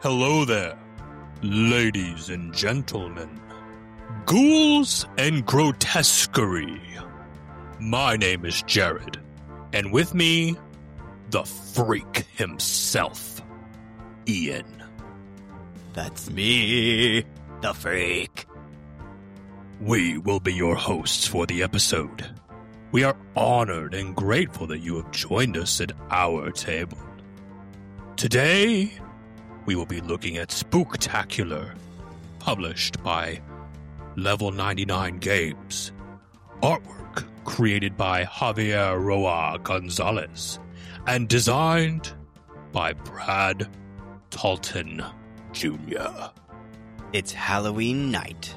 Hello there, ladies and gentlemen, ghouls and grotesquerie. My name is Jared, and with me, the freak himself, Ian. That's me, the freak. We will be your hosts for the episode. We are honored and grateful that you have joined us at our table. Today, we will be looking at Spooktacular, published by Level 99 Games. Artwork created by Javier Roa Gonzalez and designed by Brad Talton Jr. It's Halloween night,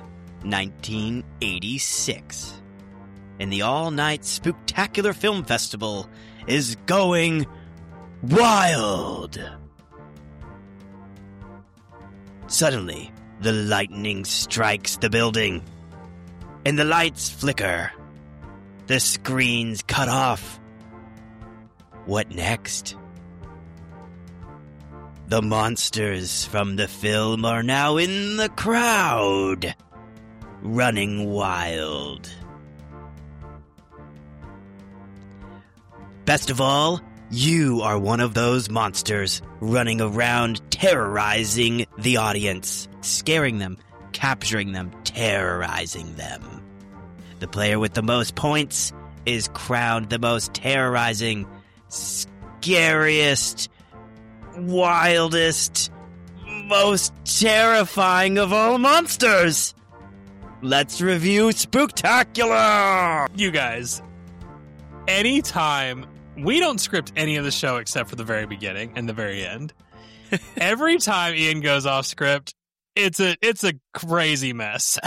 1986. And the all-night Spooktacular Film Festival is going wild. Suddenly, the lightning strikes the building, and the lights flicker. The screens cut off. What next? The monsters from the film are now in the crowd, running wild. Best of all, you are one of those monsters running around terrorizing the audience, scaring them, capturing them, terrorizing them. The player with the most points is crowned the most terrorizing, scariest, wildest, most terrifying of all monsters. Let's review Spooktacular! You guys, anytime... We don't script any of the show except for the very beginning and the very end. Every time Ian goes off script, it's a crazy mess.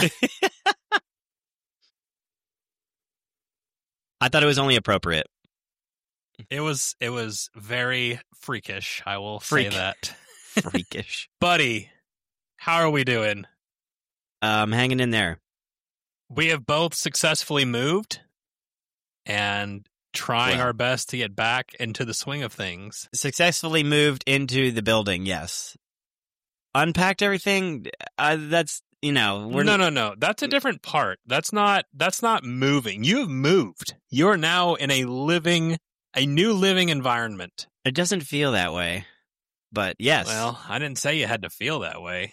I thought it was only appropriate. It was very freakish, I will say that. Freakish. Buddy, how are we doing? Hanging in there. We have both successfully moved and trying our best to get back into the swing of things. Successfully moved into the building, yes. Unpacked everything, that's, No. That's a different part. That's not moving. You have moved. You're now in a new living environment. It doesn't feel that way, but yes. Well, I didn't say you had to feel that way.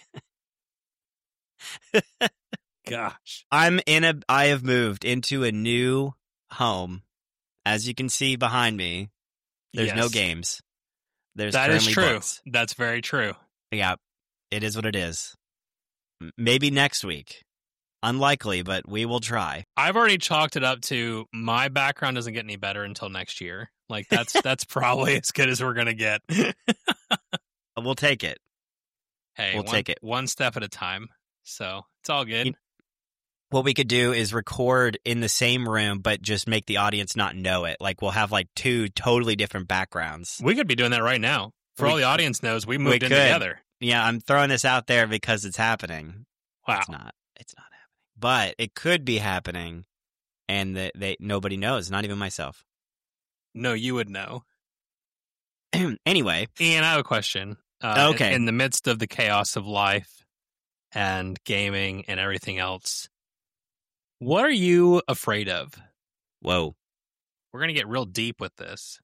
Gosh. I have moved into a new home. As you can see behind me, there's no games. That is true. Books. That's very true. Yeah, it is what it is. Maybe next week. Unlikely, but we will try. I've already chalked it up to my background doesn't get any better until next year. Like that's probably as good as we're gonna get. We'll take it. Hey, we'll take it one step at a time. So it's all good. What we could do is record in the same room, but just make the audience not know it. Like, we'll have, two totally different backgrounds. We could be doing that right now. For all the audience knows, we moved in together. Yeah, I'm throwing this out there because it's happening. Wow. It's not happening. But it could be happening, and nobody knows, not even myself. No, you would know. Anyway. Ian, I have a question. Okay. In the midst of the chaos of life and gaming and everything else, what are you afraid of? Whoa. We're going to get real deep with this.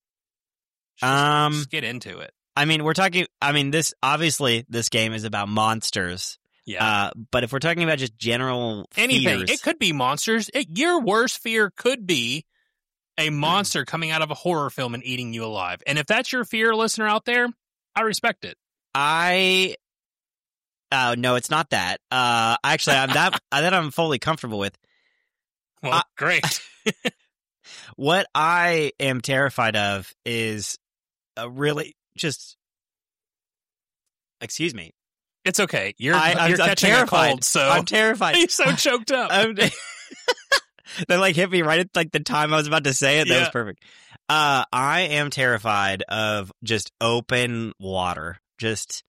Just get into it. This game is about monsters. Yeah. But if we're talking about just general anything, fears, it could be monsters. Your worst fear could be a monster coming out of a horror film and eating you alive. And if that's your fear, listener out there, I respect it. No, it's not that. Actually, that I'm fully comfortable with. Well, great. What I am terrified of is excuse me. It's okay. You're I'm catching terrified. a cold, so I'm terrified. You're so choked up. They hit me right at the time I was about to say it. That was perfect. I am terrified of just open water. If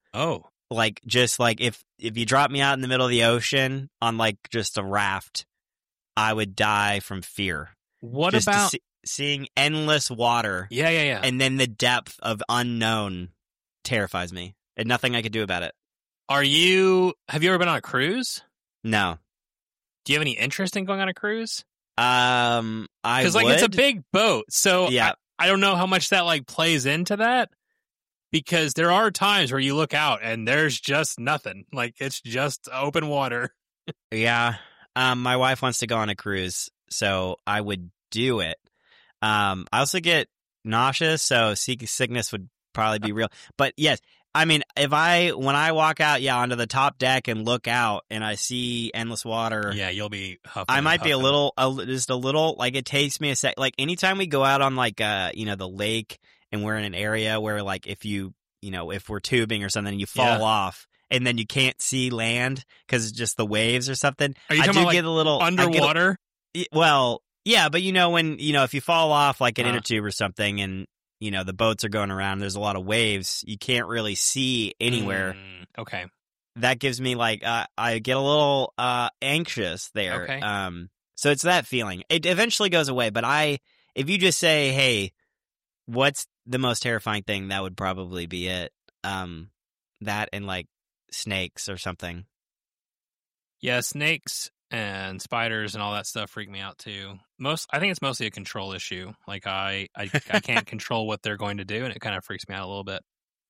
you drop me out in the middle of the ocean on just a raft, I would die from fear. What about seeing endless water? Yeah. And then the depth of unknown terrifies me. and nothing I could do about it. Have you ever been on a cruise? No. Do you have any interest in going on a cruise? Because it's a big boat, so yeah. I don't know how much that like plays into that. Because there are times where you look out and there's just nothing. Like, it's just open water. Yeah. My wife wants to go on a cruise, so I would do it. I also get nauseous, so sickness would probably be real. But yes, I mean, when I walk out, onto the top deck and look out and I see endless water. Yeah, you'll be huffing. I might be just a little, like, it takes me a sec. Like, anytime we go out on, like, the lake and we're in an area where, like, if we're tubing or something and you fall off and then you can't see land because it's just the waves or something. Are you talking about, get a little underwater? Well, yeah, but if you fall off like an inner tube or something and, the boats are going around, there's a lot of waves, you can't really see anywhere. Okay. That gives me like, I get a little anxious there. Okay. So it's that feeling. It eventually goes away, but if you just say, hey, what's the most terrifying thing, that would probably be it. That and like snakes or something. Yeah, snakes and spiders and all that stuff freak me out too. I think it's mostly a control issue. Like I can't control what they're going to do, and it kind of freaks me out a little bit.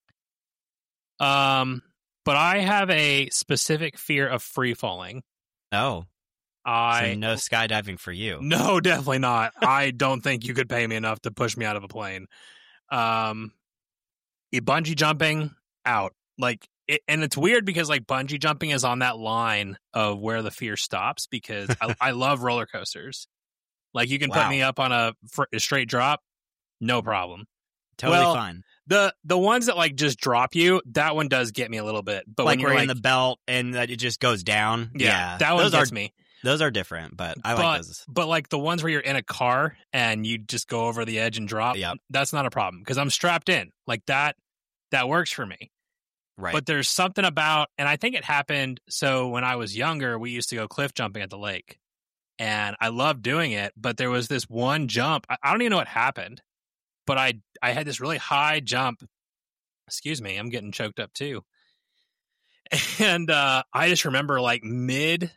But I have a specific fear of free falling. Oh. So no skydiving for you. No, definitely not. I don't think you could pay me enough to push me out of a plane. Bungee jumping, out. And it's weird because like bungee jumping is on that line of where the fear stops, because I love roller coasters. Like, you can put me up on a straight drop, no problem. Totally fine. The ones that like just drop you, that one does get me a little bit. But like when you're in the belt and it just goes down. Yeah, that one gets me. Those are different, but I like those. But like the ones where you're in a car and you just go over the edge and drop, that's not a problem because I'm strapped in. Like that works for me. Right. But there's something about, and I think it happened, so when I was younger, we used to go cliff jumping at the lake. And I loved doing it, but there was this one jump. I don't even know what happened, but I had this really high jump. Excuse me, I'm getting choked up too. And I just remember like mid-fall,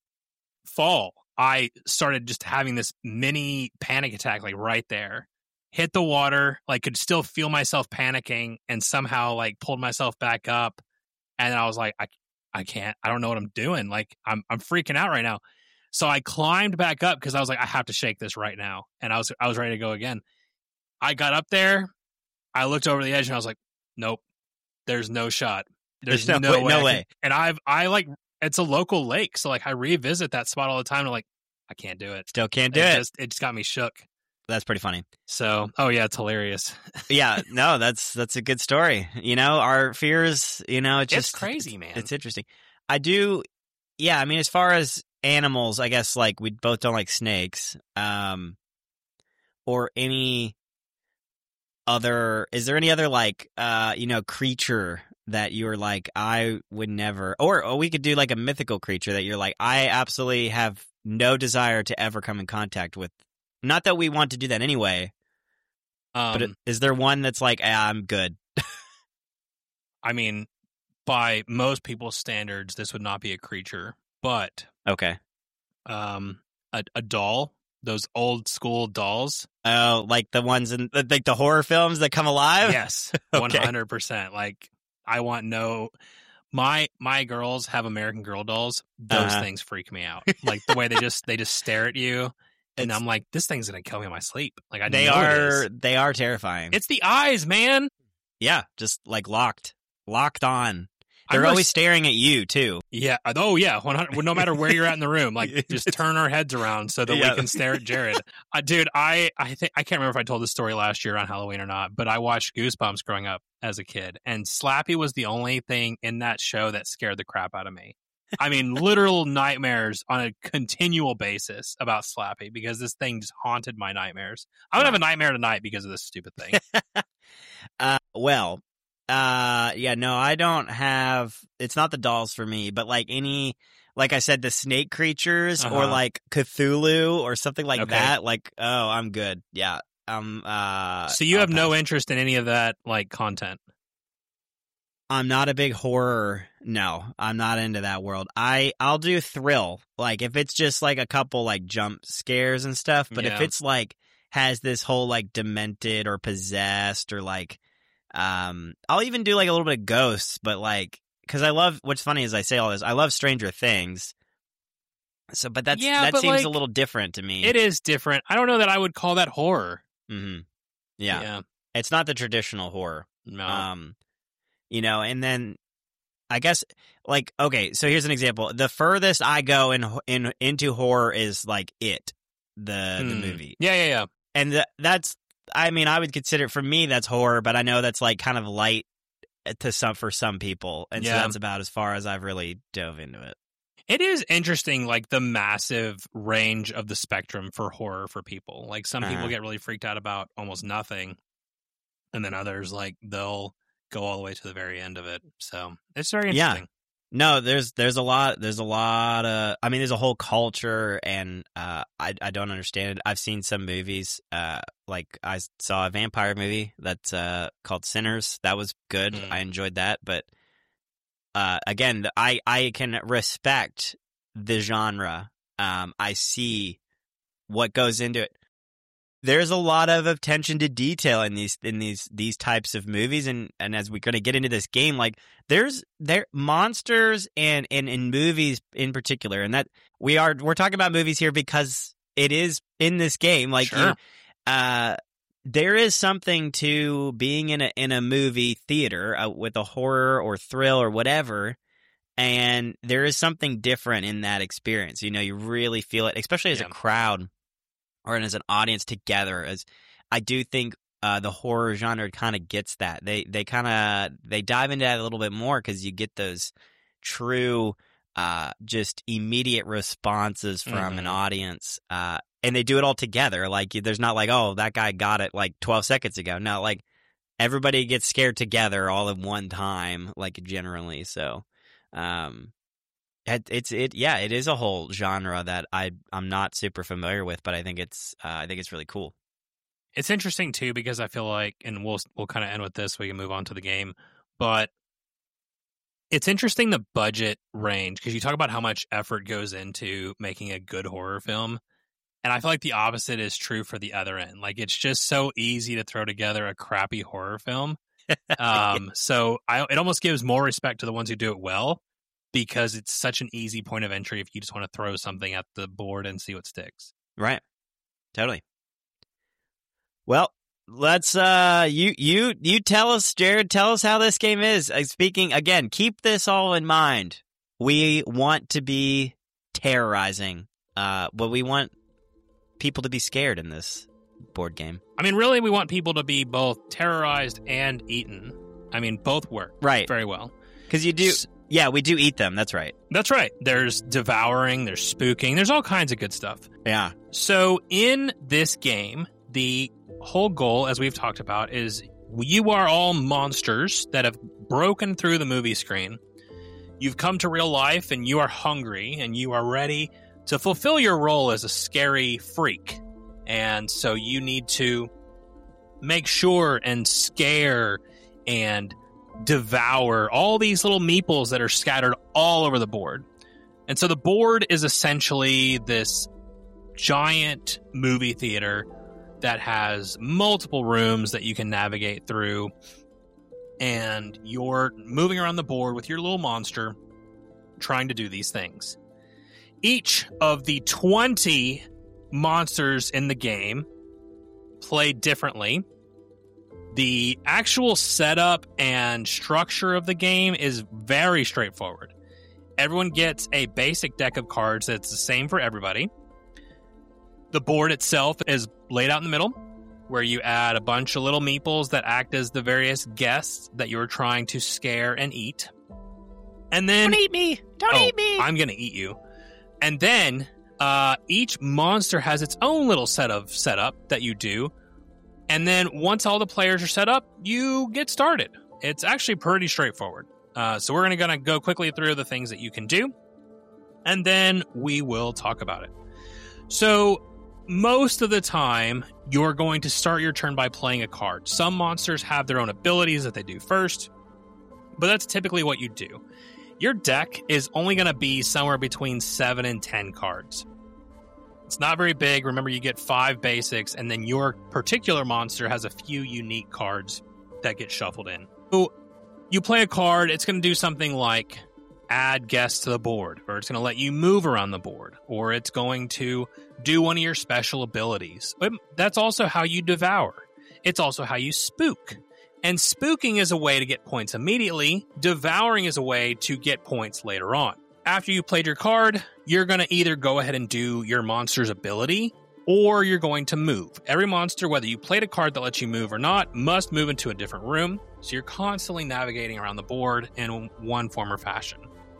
I started just having this mini panic attack, like right there. Hit the water, like could still feel myself panicking, and somehow like pulled myself back up. And then I was like, I can't, I don't know what I'm doing. Like I'm freaking out right now. So I climbed back up because I was like, I have to shake this right now. And I was ready to go again. I got up there. I looked over the edge and I was like, nope, there's no shot. There's no way. No way. And I like, it's a local lake. So like I revisit that spot all the time. And like, I can't do it. Still can't do it. It just got me shook. That's pretty funny. So, it's hilarious. Yeah, no, that's a good story. Our fears, it's crazy, man. It's interesting. I do. Yeah. I mean, as far as animals, I guess like we both don't like snakes, or any other, is there any other like, creature that you're like, I would never, or we could do like a mythical creature that you're like, I absolutely have no desire to ever come in contact with. Not that we want to do that anyway, but is there one that's like, I'm good? I mean, by most people's standards, this would not be a creature, but okay, a doll, those old school dolls. Oh, like the ones in like the horror films that come alive. Yes, 100%. Like I want my girls have American Girl dolls. Those things freak me out. Like the way they just stare at you. And I'm like, this thing's gonna kill me in my sleep. Like they are terrifying. It's the eyes, man. Yeah, just like locked on. They're always staring at you too. Yeah. Oh yeah. 100. No matter where you're at in the room, like just turn our heads around so that we can stare at Jared. Dude, I think I can't remember if I told this story last year on Halloween or not, but I watched Goosebumps growing up as a kid, and Slappy was the only thing in that show that scared the crap out of me. I mean, literal nightmares on a continual basis about Slappy because this thing just haunted my nightmares. I'm going to have a nightmare tonight because of this stupid thing. No, I don't have, it's not the dolls for me, but like like I said, the snake creatures or like Cthulhu or something like that. Like, oh, I'm good. Yeah. So you have no interest in any of that like content? I'm not a big horror. No, I'm not into that world. I'll do thrill. Like if it's just like a couple like jump scares and stuff, but if it's like has this whole like demented or possessed or like I'll even do like a little bit of ghosts, but like cuz I love what's funny is I say all this. I love Stranger Things. So but that seems like, a little different to me. It is different. I don't know that I would call that horror. Mhm. Yeah. It's not the traditional horror. No. You know, and then I guess like okay, so here's an example. The furthest I go into horror is like It, the movie. Yeah. And that's I mean, I would consider for me that's horror, but I know that's like kind of light for some people. And so that's about as far as I've really dove into it. It is interesting, like the massive range of the spectrum for horror for people. Like some people get really freaked out about almost nothing, and then others like they'll go all the way to the very end of it. So it's very interesting. Yeah. No, there's a lot of, I mean, there's a whole culture and, I don't understand it. I've seen some movies, like I saw a vampire movie that's, called Sinners. That was good. I enjoyed that. But, again, I can respect the genre. I see what goes into it. There's a lot of attention to detail in these types of movies, and as we're going to get into this game, like there monsters and in movies in particular, and that we're talking about movies here because it is in this game. Like, sure. There is something to being in a movie theater with a horror or thrill or whatever, and there is something different in that experience. You know, you really feel it, especially as a crowd. Or as an audience together, as I do think the horror genre kind of gets that. They dive into that a little bit more because you get those true, just immediate responses from an audience, and they do it all together. Like there's not like, oh, that guy got it like 12 seconds ago. No, like everybody gets scared together all at one time, like generally. So, it is a whole genre that I'm not super familiar with, but I think it's really cool. It's interesting too because I feel like, and we'll kind of end with this. So we can move on to the game, but it's interesting the budget range because you talk about how much effort goes into making a good horror film, and I feel like the opposite is true for the other end. Like it's just so easy to throw together a crappy horror film. So it almost gives more respect to the ones who do it well. Because it's such an easy point of entry if you just want to throw something at the board and see what sticks. Right. Totally. Well, let's you tell us, Jared, tell us how this game is. Speaking again, keep this all in mind. We want to be terrorizing. But we want people to be scared in this board game. I mean, really, we want people to be both terrorized and eaten. I mean, both work very well. Because you do... Yeah, we do eat them. That's right. That's right. There's devouring, there's spooking, there's all kinds of good stuff. Yeah. So in this game, the whole goal, as we've talked about, is you are all monsters that have broken through the movie screen. You've come to real life and you are hungry and you are ready to fulfill your role as a scary freak. And so you need to make sure and scare and devour all these little meeples that are scattered all over the board. And so the board is essentially this giant movie theater that has multiple rooms that you can navigate through. And you're moving around the board with your little monster trying to do these things. Each of the 20 monsters in the game play differently. The actual setup and structure of the game is very straightforward. Everyone gets a basic deck of cards that's the same for everybody. The board itself is laid out in the middle, where you add a bunch of little meeples that act as the various guests that you're trying to scare and eat. And then... Don't eat me! Don't eat me! I'm going to eat you. And then each monster has its own little setup that you do. And then once all the players are set up, you get started. It's actually pretty straightforward. So we're going to go quickly through the things that you can do, and then we will talk about it. So most of the time, you're going to start your turn by playing a card. Some monsters have their own abilities that they do first. but that's typically what you do. Your deck is only going to be somewhere between 7 and 10 cards. It's not very big. Remember, you get 5 basics, and then your particular monster has a few unique cards that get shuffled in. So you play a card, it's going to do something like add guests to the board, or it's going to let you move around the board, or it's going to do one of your special abilities. But that's also how you devour. It's also how you spook. And spooking is a way to get points immediately. Devouring is a way to get points later on. After you played your card, you're going to either go ahead and do your monster's ability, or you're going to move. Every monster, whether you played a card that lets you move or not, must move into a different room. So you're constantly navigating around the board in one form or fashion.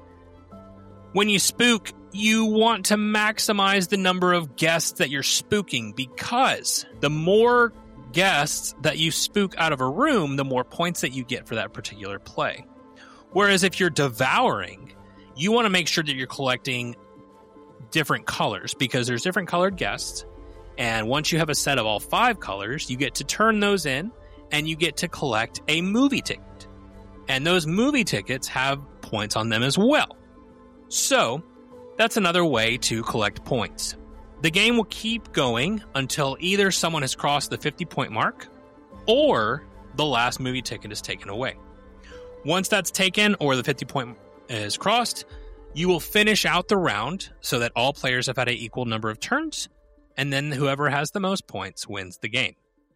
When you spook, you want to maximize the number of guests that you're spooking, because the more guests that you spook out of a room, the more points that you get for that particular play. Whereas if you're devouring, you want to make sure that you're collecting different colors, because there's different colored guests. And once you have a set of all 5 colors, you get to turn those in and you get to collect a movie ticket. And those movie tickets have points on them as well. So that's another way to collect points. The game will keep going until either someone has crossed the 50-point mark or the last movie ticket is taken away. Once that's taken or the 50-point is crossed, you will finish out the round so that all players have had an equal number of turns, and then whoever has the most points wins the game.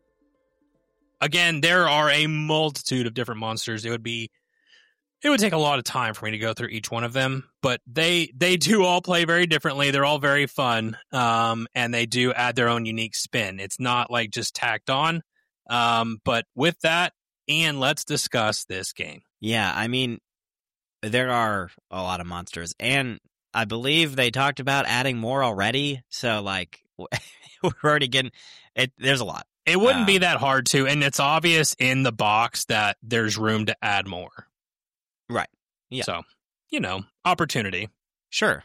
Again, there are a multitude of different monsters. It would take a lot of time for me to go through each one of them, but they do all play very differently. They're all very fun, and they do add their own unique spin. It's not like just tacked on. But with that, Ian, let's discuss this game. Yeah, I mean, there are a lot of monsters, and I believe they talked about adding more already. So, like, we're already getting it. There's a lot. It wouldn't be that hard to, and it's obvious in the box that there's room to add more. Right. Yeah. So, opportunity. Sure.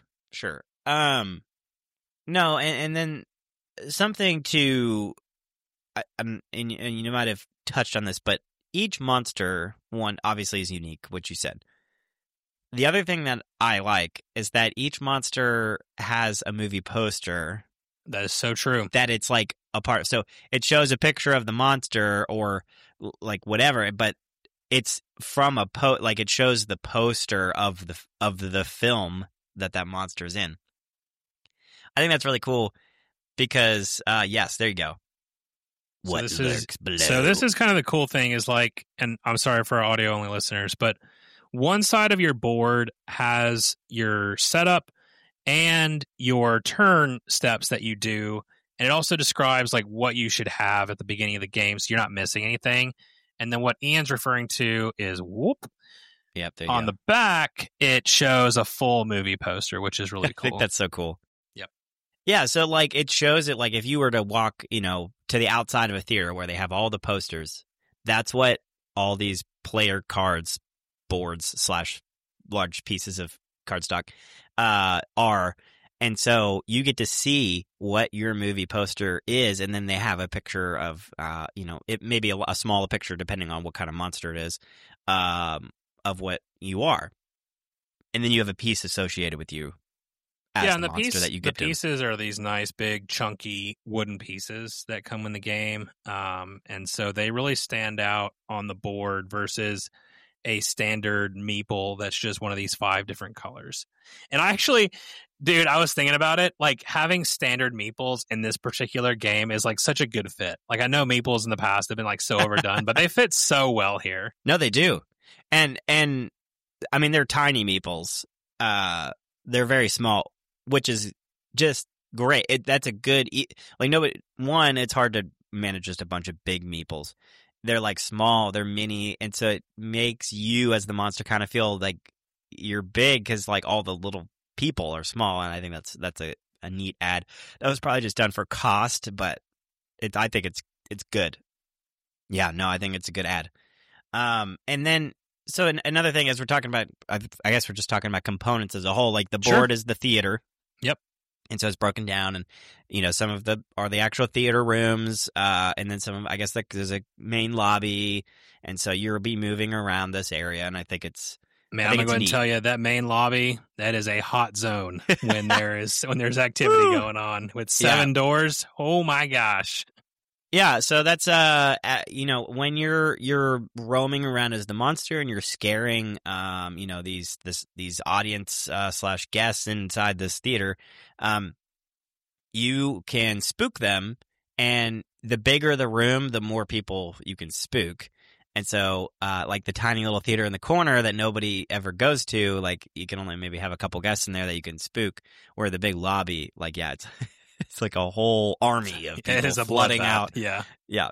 No, and then something to, and you might have touched on this, but each monster, one, obviously is unique, which you said. The other thing that I like is that each monster has a movie poster. That is so true. That it's like a part. So it shows a picture of the monster or like whatever, but it's from like it shows the poster of the film that monster's in. I think that's really cool because yes, there you go. So this is kind of the cool thing is like, and I'm sorry for our audio only listeners, but one side of your board has your setup and your turn steps that you do, and it also describes like what you should have at the beginning of the game so you're not missing anything. And then what Ian's referring to is whoop. Yep, there you on go. the back, it shows a full movie poster, which is really I cool. think that's so cool. Yep. Yeah, so like it shows it like if you were to walk, to the outside of a theater where they have all the posters, that's what all these player cards, boards / large pieces of cardstock are. And so you get to see what your movie poster is, and then they have a picture of, it may be a smaller picture depending on what kind of monster it is, of what you are. And then you have a piece associated with you as the monster that you get the pieces are these nice, big, chunky wooden pieces that come in the game. And so they really stand out on the board versus a standard meeple that's just one of these 5 different colors. And I actually, dude, I was thinking about it, like having standard meeples in this particular game is like such a good fit. Like I know meeples in the past have been like so overdone, but they fit so well here. No, they do. And I mean, they're tiny meeples. They're very small, which is just great. That's a good, one, it's hard to manage just a bunch of big meeples. They're like small, they're mini, and so it makes you as the monster kind of feel like you're big because like all the little people are small, and I think that's a neat ad. That was probably just done for cost, but I think it's good. Yeah, no, I think it's a good ad. And then so another thing is we're talking about, I guess we're just talking about components as a whole. Like the board is the theater. Yep. And so it's broken down, and some of the are the actual theater rooms, and then some of, I guess, there's a main lobby, and so you'll be moving around this area, and I think it's Man, I'm gonna go ahead and tell you that main lobby, that is a hot zone when there's activity going on with 7 doors. Oh my gosh. Yeah, so that's when you're roaming around as the monster and you're scaring these audience slash guests inside this theater, you can spook them, and the bigger the room, the more people you can spook. And so, like the tiny little theater in the corner that nobody ever goes to, like you can only maybe have a couple guests in there that you can spook. Or the big lobby, like it's it's like a whole army of people it is a flooding out. Yeah.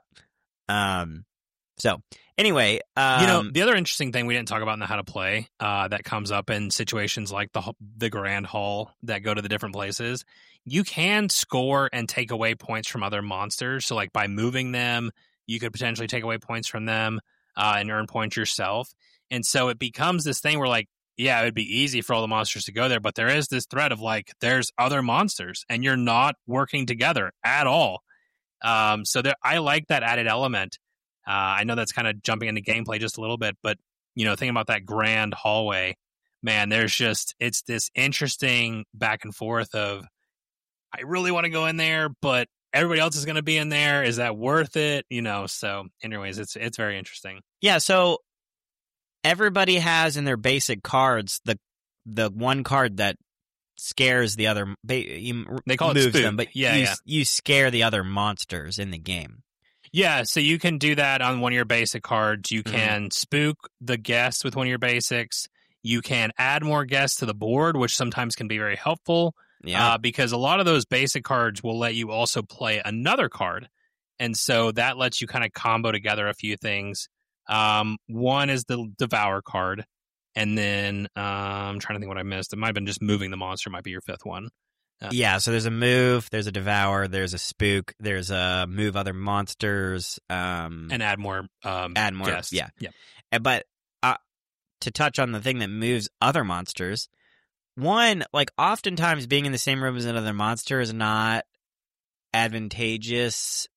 So anyway, the other interesting thing we didn't talk about in the how to play that comes up in situations like the grand hall that go to the different places, you can score and take away points from other monsters. So like by moving them, you could potentially take away points from them and earn points yourself. And so it becomes this thing where like, yeah, it would be easy for all the monsters to go there, but there is this threat of like, there's other monsters and you're not working together at all. So I like that added element. I know that's kind of jumping into gameplay just a little bit, but thinking about that grand hallway, man, it's this interesting back and forth of, I really want to go in there, but everybody else is going to be in there. Is that worth it? So anyways, it's very interesting. Yeah. So everybody has in their basic cards the one card that scares the other. They call it spook. Them, but you scare the other monsters in the game. Yeah, so you can do that on one of your basic cards. You can spook the guests with one of your basics. You can add more guests to the board, which sometimes can be very helpful. Yeah, because a lot of those basic cards will let you also play another card. And so that lets you kind of combo together a few things. One is the Devour card. And then I'm trying to think what I missed. It might have been just moving the monster might be your 5th one. Yeah, so there's a move, there's a Devour, there's a Spook, there's a move other monsters. And add more guests. Yeah. But to touch on the thing that moves other monsters, one, like oftentimes being in the same room as another monster is not advantageous.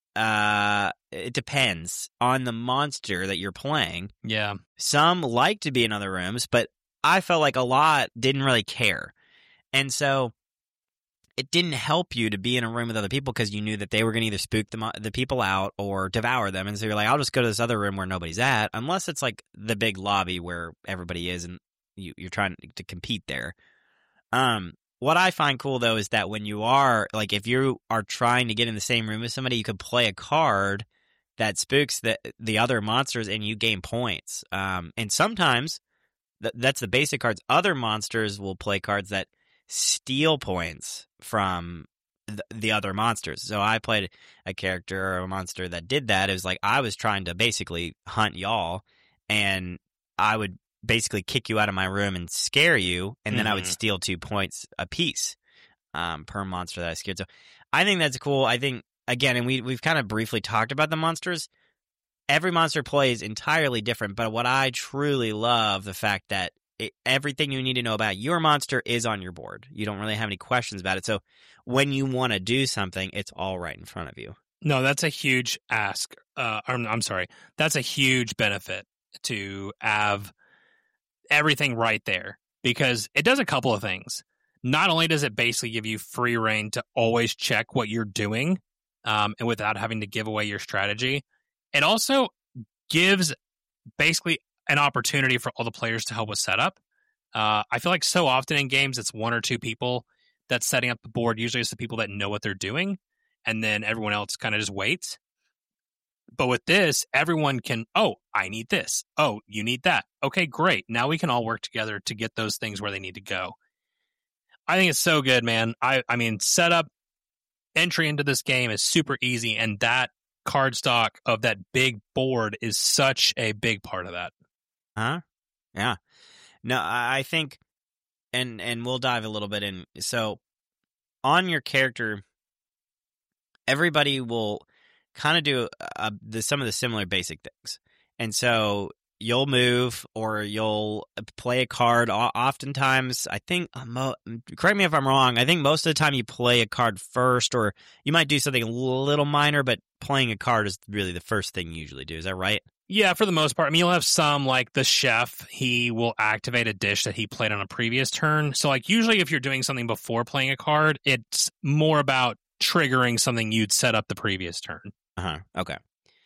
It depends on the monster that you're playing. Yeah. Some like to be in other rooms, but I felt like a lot didn't really care. And so it didn't help you to be in a room with other people because you knew that they were going to either spook the people out or devour them. And so you're like, I'll just go to this other room where nobody's at, unless it's like the big lobby where everybody is and you're trying to compete there. What I find cool, though, is that when you are, like, if you are trying to get in the same room as somebody, you could play a card that spooks the other monsters and you gain points. And sometimes, that's the basic cards. Other monsters will play cards that steal points from the other monsters. So I played a character or a monster that did that. It was like I was trying to basically hunt y'all, and I would basically kick you out of my room and scare you, and then I would steal 2 points a piece per monster that I scared. So I think that's cool. I think, again, and we've kind of briefly talked about the monsters. Every monster play is entirely different, but what I truly love, the fact that everything you need to know about your monster is on your board. You don't really have any questions about it. So when you want to do something, it's all right in front of you. No, that's a huge ask. I'm sorry. That's a huge benefit to have everything right there, because it does a couple of things. Not only does it basically give you free reign to always check what you're doing, and without having to give away your strategy, it also gives basically an opportunity for all the players to help with setup. I feel like so often in games, it's 1 or 2 people that's setting up the board. Usually it's the people that know what they're doing, and then everyone else kind of just waits. But with this, everyone can, I need this. Oh, you need that. Okay, great. Now we can all work together to get those things where they need to go. I think it's so good, man. I mean, setup, entry into this game is super easy, and that card stock of that big board is such a big part of that. Yeah. No, I think, and we'll dive a little bit in. So on your character, everybody will kind of do some of the similar basic things. And so you'll move or you'll play a card. Oftentimes, I think, correct me if I'm wrong, I think most of the time you play a card first, or you might do something a little minor, but playing a card is really the first thing you usually do. Is that right? Yeah, for the most part. I mean, you'll have some, like the chef, he will activate a dish that he played on a previous turn. So, like, usually if you're doing something before playing a card, it's more about triggering something you'd set up the previous turn. Okay.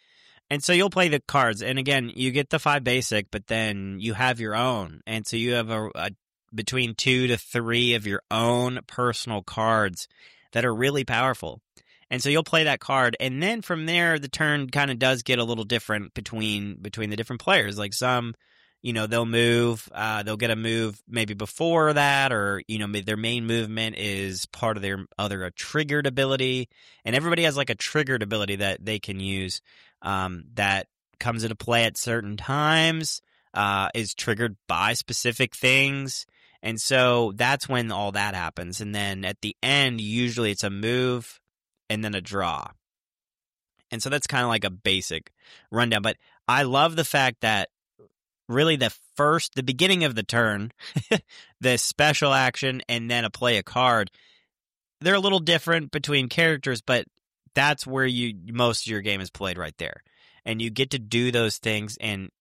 And so you'll play the cards, and again, you get the 5 basic, but then you have your own, and so you have a between 2 to 3 of your own personal cards that are really powerful. And so you'll play that card, and then from there, the turn kind of does get a little different between the different players. Like some, they'll move, they'll get a move maybe before that, or their main movement is part of their other a triggered ability, and everybody has like a triggered ability that they can use. That comes into play at certain times, is triggered by specific things. And so that's when all that happens. And then at the end, usually it's a move and then a draw. And so that's kind of like a basic rundown. But I love the fact that really the beginning of the turn, the special action, and then play a card, they're a little different between characters, but that's where most of your game is played right there. And you get to do those things and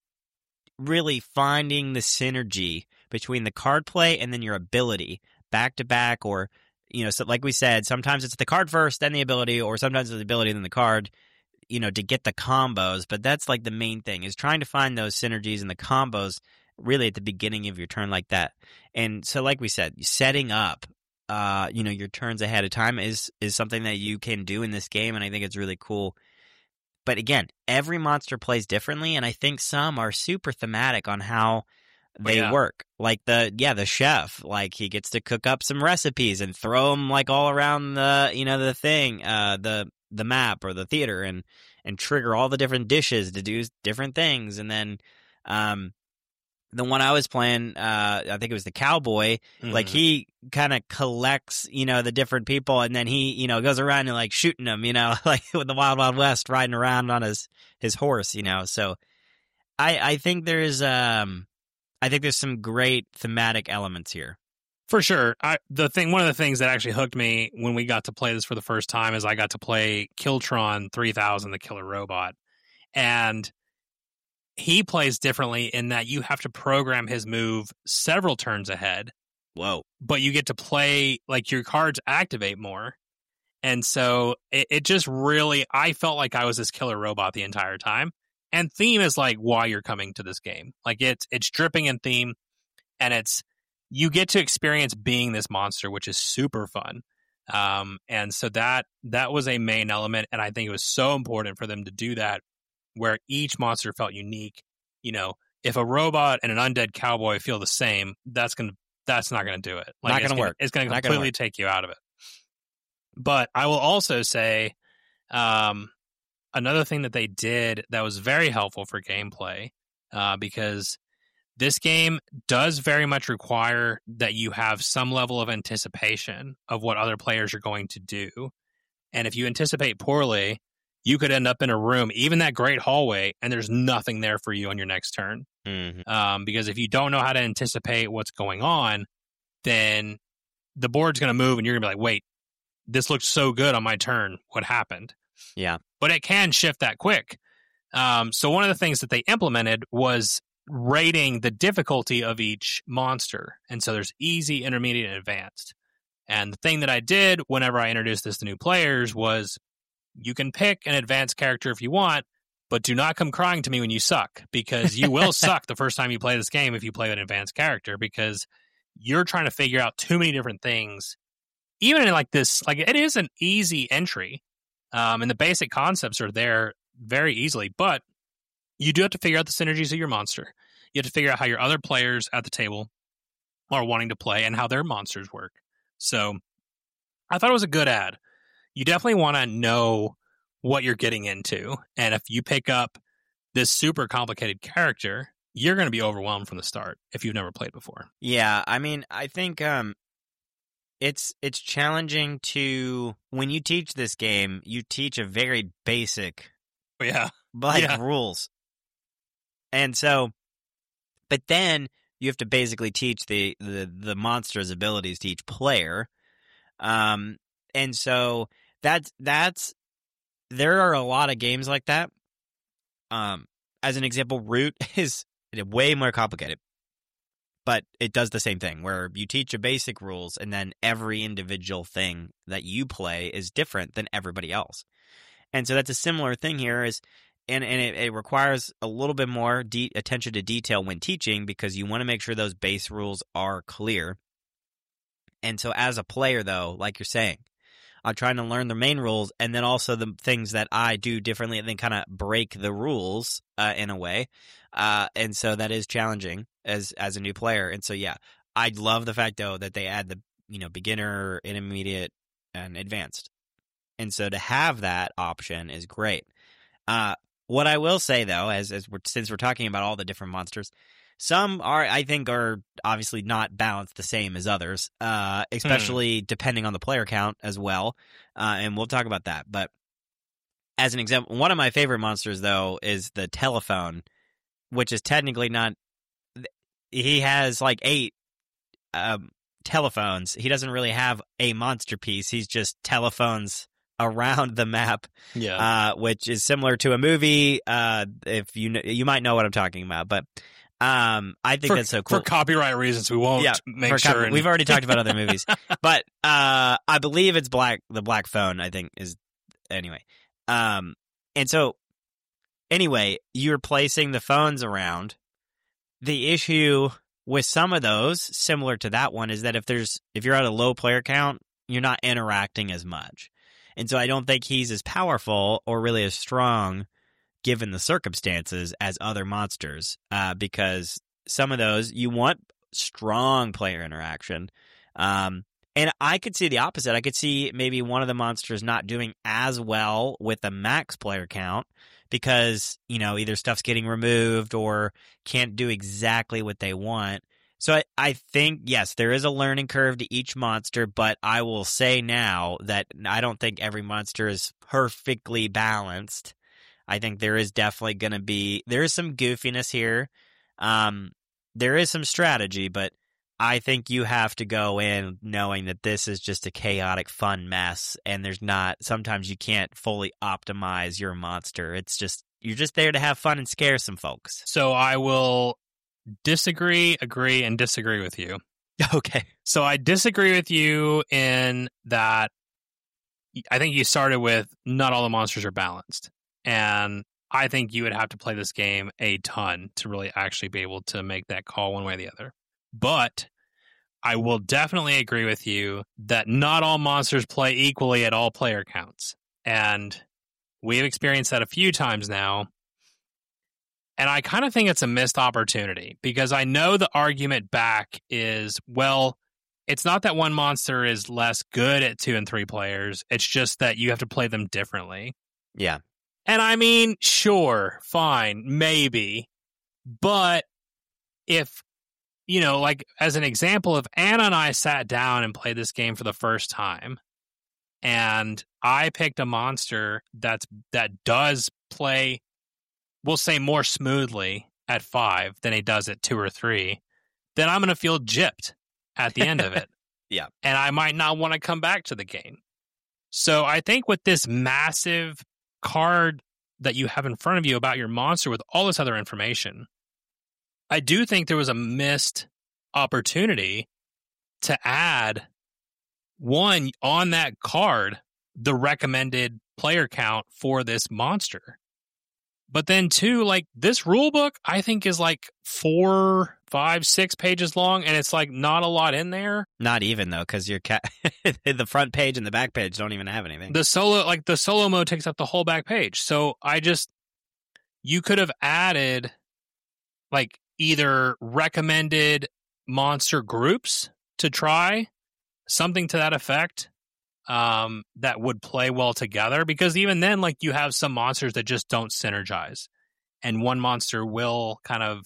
really finding the synergy between the card play and then your ability back to back, or, so like we said, sometimes it's the card first, then the ability, or sometimes it's the ability, then the card, to get the combos. But that's like the main thing, is trying to find those synergies and the combos really at the beginning of your turn like that. And so like we said, setting up your turns ahead of time is something that you can do in this game, and I think it's really cool. But again, every monster plays differently, and I think some are super thematic on how they work. Like the chef, like he gets to cook up some recipes and throw them like all around the thing, the map or the theater, and trigger all the different dishes to do different things. And then the one I was playing, I think it was the cowboy, like he kind of collects, the different people, and then he, goes around and like shooting them, like with the Wild Wild West, riding around on his horse, So I think there's some great thematic elements here. For sure. One of the things that actually hooked me when we got to play this for the first time is I got to play Killtron 3000, the killer robot. And he plays differently in that you have to program his move several turns ahead. Whoa. But you get to play, like, your cards activate more. And so it just really, I felt like I was this killer robot the entire time. And theme is like why you're coming to this game. Like it's dripping in theme, and you get to experience being this monster, which is super fun. And so that was a main element. And I think it was so important for them to do that, where each monster felt unique. If a robot and an undead cowboy feel the same, that's not going to do it. Like, not going to work. It's going to completely take you out of it. But I will also say, another thing that they did that was very helpful for gameplay, because this game does very much require that you have some level of anticipation of what other players are going to do. And if you anticipate poorly, you could end up in a room, even that great hallway, and there's nothing there for you on your next turn. Mm-hmm. Because if you don't know how to anticipate what's going on, then the board's going to move and you're going to be like, wait, this looked so good on my turn. What happened? Yeah. But it can shift that quick. So one of the things that they implemented was rating the difficulty of each monster. And so there's easy, intermediate, and advanced. And the thing that I did whenever I introduced this to new players was, you can pick an advanced character if you want, but do not come crying to me when you suck, because you will suck the first time you play this game if you play an advanced character, because you're trying to figure out too many different things. Even in like this, like it is an easy entry, and the basic concepts are there very easily, but you do have to figure out the synergies of your monster. You have to figure out how your other players at the table are wanting to play and how their monsters work. So I thought it was a good ad. You definitely want to know what you're getting into. And if you pick up this super complicated character, you're going to be overwhelmed from the start if you've never played before. Yeah, I mean, I think it's challenging to, when you teach this game, you teach a very basic rules. And so But then you have to basically teach the monster's abilities to each player. And so that's there are a lot of games like that. As an example, Root is way more complicated, but it does the same thing where you teach a basic rules and then every individual thing that you play is different than everybody else. And so that's a similar thing here and it requires a little bit more attention to detail when teaching because you want to make sure those base rules are clear. And so as a player, though, like you're saying, I'm trying to learn the main rules and then also the things that I do differently and then kind of break the rules in a way. And so that is challenging as a new player. And so, yeah, I love the fact, though, that they add the beginner, intermediate, and advanced. And so to have that option is great. What I will say, though, since we're talking about all the different monsters, some I think are obviously not balanced the same as others, especially depending on the player count as well. And we'll talk about that. But as an example, one of my favorite monsters, though, is the telephone, which is technically not. He has like 8 telephones. He doesn't really have a monster piece. He's just telephones around the map, which is similar to a movie. If you might know what I'm talking about, but I think that's so cool. For copyright reasons, we won't make sure. We've already talked about other movies, but I believe it's the Black Phone. I think is anyway. And so anyway, you're placing the phones around. The issue with some of those, similar to that one, is that if you're at a low player count, you're not interacting as much. And so I don't think he's as powerful or really as strong given the circumstances as other monsters, because some of those you want strong player interaction. And I could see the opposite. I could see maybe one of the monsters not doing as well with a max player count because, either stuff's getting removed or can't do exactly what they want. So I think, yes, there is a learning curve to each monster, but I will say now that I don't think every monster is perfectly balanced. I think there is definitely there is some goofiness here. There is some strategy, but I think you have to go in knowing that this is just a chaotic, fun mess, and sometimes you can't fully optimize your monster. You're just there to have fun and scare some folks. So I will disagree, agree, and disagree with you. Okay. So I disagree with you in that I think you started with not all the monsters are balanced. And I think you would have to play this game a ton to really actually be able to make that call one way or the other. But I will definitely agree with you that not all monsters play equally at all player counts. And we've experienced that a few times now. And I kind of think it's a missed opportunity because I know the argument back is, well, it's not that one monster is less good at 2 and 3 players. It's just that you have to play them differently. Yeah. And I mean, sure, fine, maybe. But if, like as an example, if Anna and I sat down and played this game for the first time, and I picked a monster that does play, we'll say, more smoothly at 5 than he does at 2 or 3, then I'm going to feel gypped at the end of it. Yeah. And I might not want to come back to the game. So I think with this massive card that you have in front of you about your monster with all this other information, I do think there was a missed opportunity to add, one, on that card, the recommended player count for this monster. But then 2, like this rule book, I think is like 4, 5, 6 pages long, and it's like not a lot in there. Not even though, because the front page and the back page don't even have anything. The solo mode takes up the whole back page. So you could have added like either recommended monster groups to try, something to that effect. That would play well together, because even then, like, you have some monsters that just don't synergize, and one monster will kind of,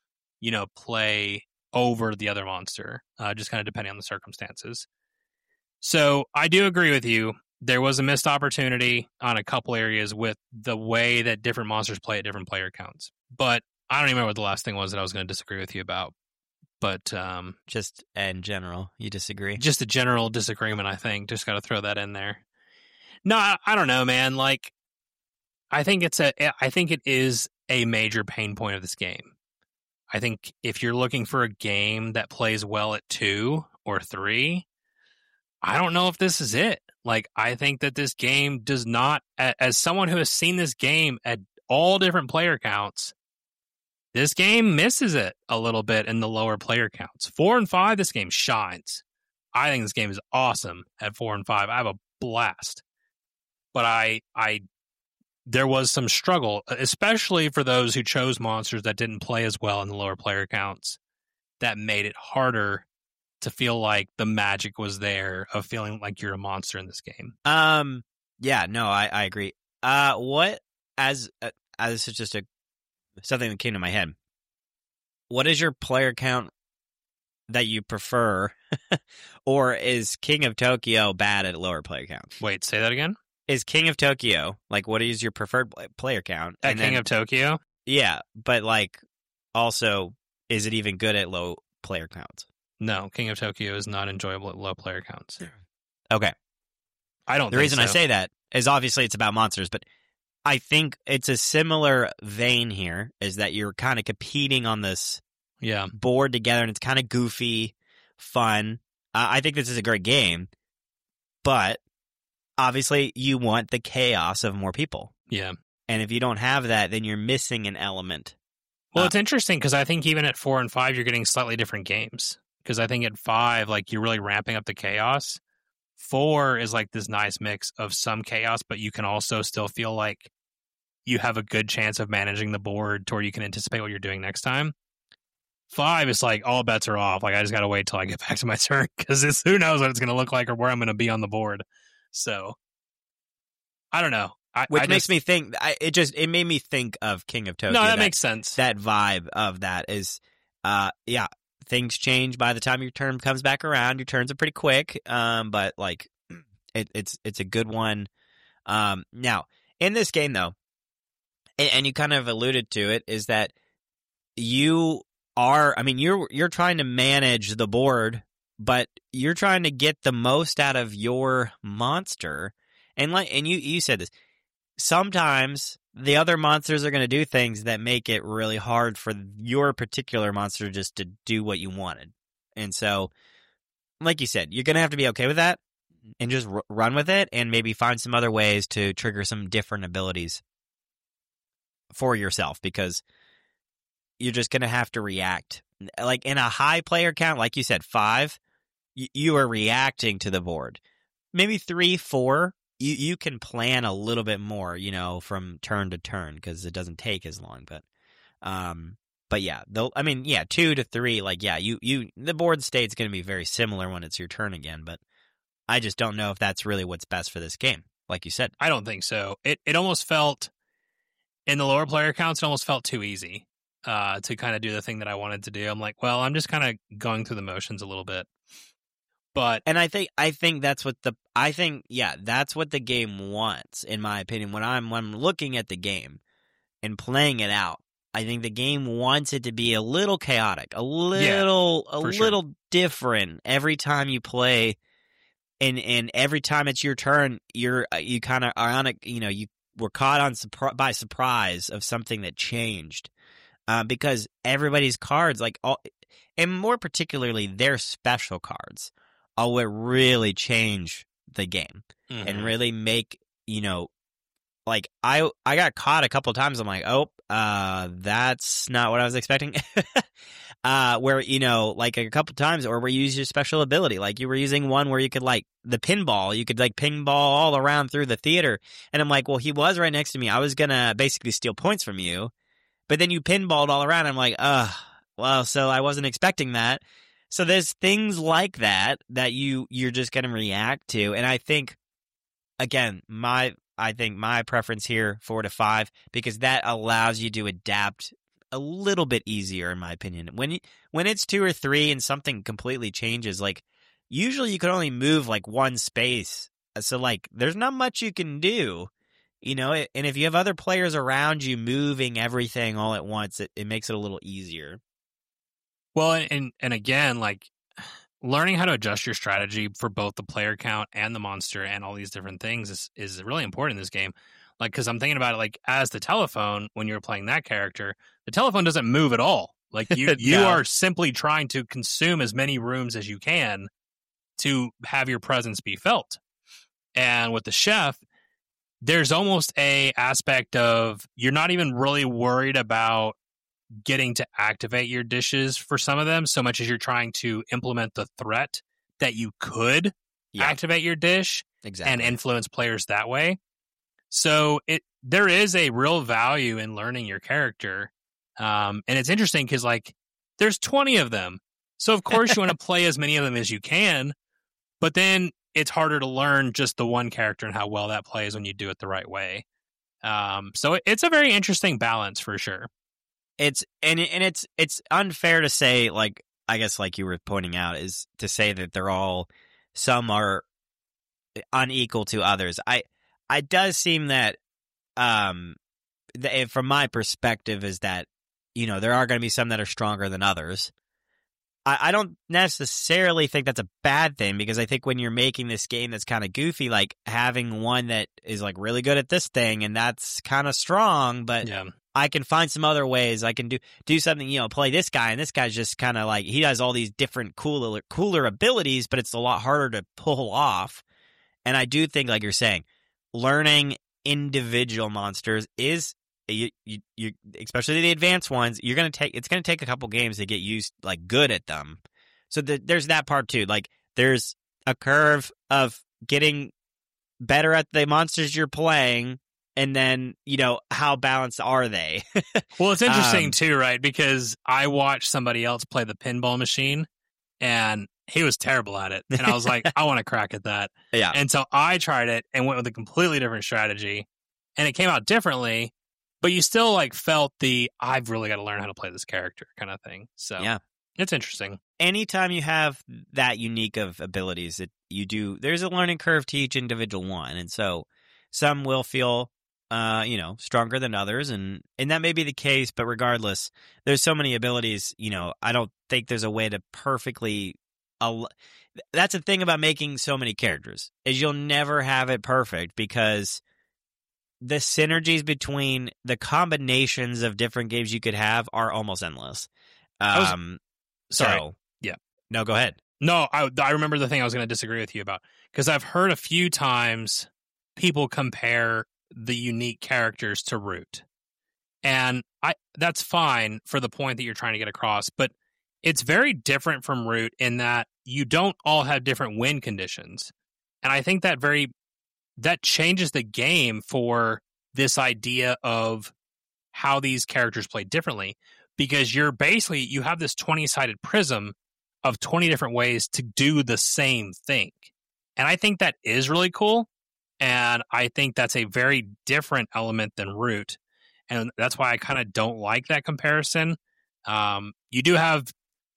play over the other monster, just kind of depending on the circumstances. So I do agree with you. There was a missed opportunity on a couple areas with the way that different monsters play at different player counts. But I don't even remember what the last thing was that I was going to disagree with you about. But just in general, you disagree? Just a general disagreement, I think. Just got to throw that in there. No, I don't know, man. Like, I think it is a major pain point of this game. I think if you're looking for a game that plays well at 2 or 3, I don't know if this is it. Like, I think that this game does not, as someone who has seen this game at all different player counts, this game misses it a little bit in the lower player counts. 4 and 5, this game shines. I think this game is awesome at 4 and 5. I have a blast. But there was some struggle, especially for those who chose monsters that didn't play as well in the lower player counts. That made it harder to feel like the magic was there of feeling like you're a monster in this game. Yeah, no, I agree. This is just something that came to my head. What is your player count that you prefer, or is King of Tokyo bad at lower player count? Wait, say that again? Is King of Tokyo, like, what is your preferred player count? At King of Tokyo? Yeah, but, like, also, is it even good at low player counts? No, King of Tokyo is not enjoyable at low player counts. Okay. I don't think so. The reason I say that is obviously it's about monsters, but I think it's a similar vein here, is that you're kind of competing on this board together, and it's kind of goofy, fun. I think this is a great game, but obviously you want the chaos of more people. Yeah. And if you don't have that, then you're missing an element. Well, it's interesting because I think even at 4 and 5, you're getting slightly different games. Because I think at 5, like, you're really ramping up the chaos. 4 is like this nice mix of some chaos, but you can also still feel like you have a good chance of managing the board to where you can anticipate what you're doing next time. 5 is like all bets are off. Like, I just got to wait till I get back to my turn because who knows what it's going to look like or where I'm going to be on the board. So, I don't know. Which makes me think, it made me think of King of Tokyo. No, that makes sense. That vibe of that is, things change by the time your turn comes back around. Your turns are pretty quick, but like it's a good one. Now in this game though, and you kind of alluded to it, is that you're trying to manage the board, but you're trying to get the most out of your monster, and you said this. Sometimes the other monsters are going to do things that make it really hard for your particular monster just to do what you wanted. And so, like you said, you're going to have to be okay with that and just run with it and maybe find some other ways to trigger some different abilities for yourself, because you're just going to have to react. Like in a high player count, like you said, 5, you are reacting to the board. Maybe 3, 4. You can plan a little bit more, from turn to turn, because it doesn't take as long. But yeah, 2 to 3, like, yeah, the board state's going to be very similar when it's your turn again. But I just don't know if that's really what's best for this game, like you said. I don't think so. It almost felt, in the lower player counts, it almost felt too easy to kind of do the thing that I wanted to do. I'm like, well, I'm just kind of going through the motions a little bit. And I think that's what that's what the game wants, in my opinion. When I'm looking at the game and playing it out, I think the game wants it to be a little chaotic, a little different every time you play, and every time it's your turn, you kind of are on a, you were caught by surprise of something that changed, because everybody's cards, and more particularly their special cards, what really change the game and really make, like I got caught a couple of times. I'm like, that's not what I was expecting. Where, like a couple of times, or where you use your special ability, like you were using one where you could, like, the pinball, you could like pinball all around through the theater. And I'm like, well, he was right next to me. I was going to basically steal points from you, but then you pinballed all around. I'm like, well, so I wasn't expecting that. So there's things like that you're just going to react to. And I think, again, my preference here, 4 to 5, because that allows you to adapt a little bit easier, in my opinion. When it's 2 or 3 and something completely changes, like, usually you can only move like one space. So, like, there's not much you can do. And if you have other players around you moving everything all at once, it makes it a little easier. Well, and again, like learning how to adjust your strategy for both the player count and the monster and all these different things is really important in this game. Like, because I'm thinking about it, like as the telephone, when you're playing that character, the telephone doesn't move at all. Like you No. are simply trying to consume as many rooms as you can to have your presence be felt. And with the chef, there's almost a aspect of you're not even really worried about getting to activate your dishes for some of them so much as you're trying to implement the threat that you could activate your dish and influence players that way. So there is a real value in learning your character. And it's interesting because like there's 20 of them. So of course you want to play as many of them as you can, but then it's harder to learn just the one character and how well that plays when you do it the right way. So it's a very interesting balance for sure. It's unfair to say, like, I guess like you were pointing out, is to say that some are unequal to others. It does seem that from my perspective is that, there are going to be some that are stronger than others. I don't necessarily think that's a bad thing, because I think when you're making this game that's kind of goofy, like having one that is like really good at this thing and that's kind of strong, but I can find some other ways. I can do something, play this guy, and this guy's just kind of like, he does all these different cooler abilities, but it's a lot harder to pull off. And I do think, like you're saying, learning individual monsters is you especially the advanced ones. It's gonna take a couple games to get used, like, good at them. So there's that part too. Like there's a curve of getting better at the monsters you're playing, and then how balanced are they? Well, it's interesting too, right? Because I watched somebody else play the pinball machine, and he was terrible at it. And I was like, I want to crack at that. Yeah. And so I tried it and went with a completely different strategy, and it came out differently, but you still like felt I've really got to learn how to play this character kind of thing. So yeah, it's interesting. Anytime you have that unique of abilities that you do, there's a learning curve to each individual one. And so some will feel, stronger than others. And that may be the case, but regardless, there's so many abilities, I don't think there's a way to perfectly. That's the thing about making so many characters, is you'll never have it perfect, because the synergies between the combinations of different games you could have are almost endless. Sorry. So, yeah. No, go ahead. No, I remember the thing I was going to disagree with you about, because I've heard a few times people compare the unique characters to Root. And that's fine for the point that you're trying to get across, but it's very different from Root in that you don't all have different win conditions. And I think that changes the game for this idea of how these characters play differently, because you have this 20-sided prism of 20 different ways to do the same thing. And I think that is really cool. And I think that's a very different element than Root. And that's why I kind of don't like that comparison. You do have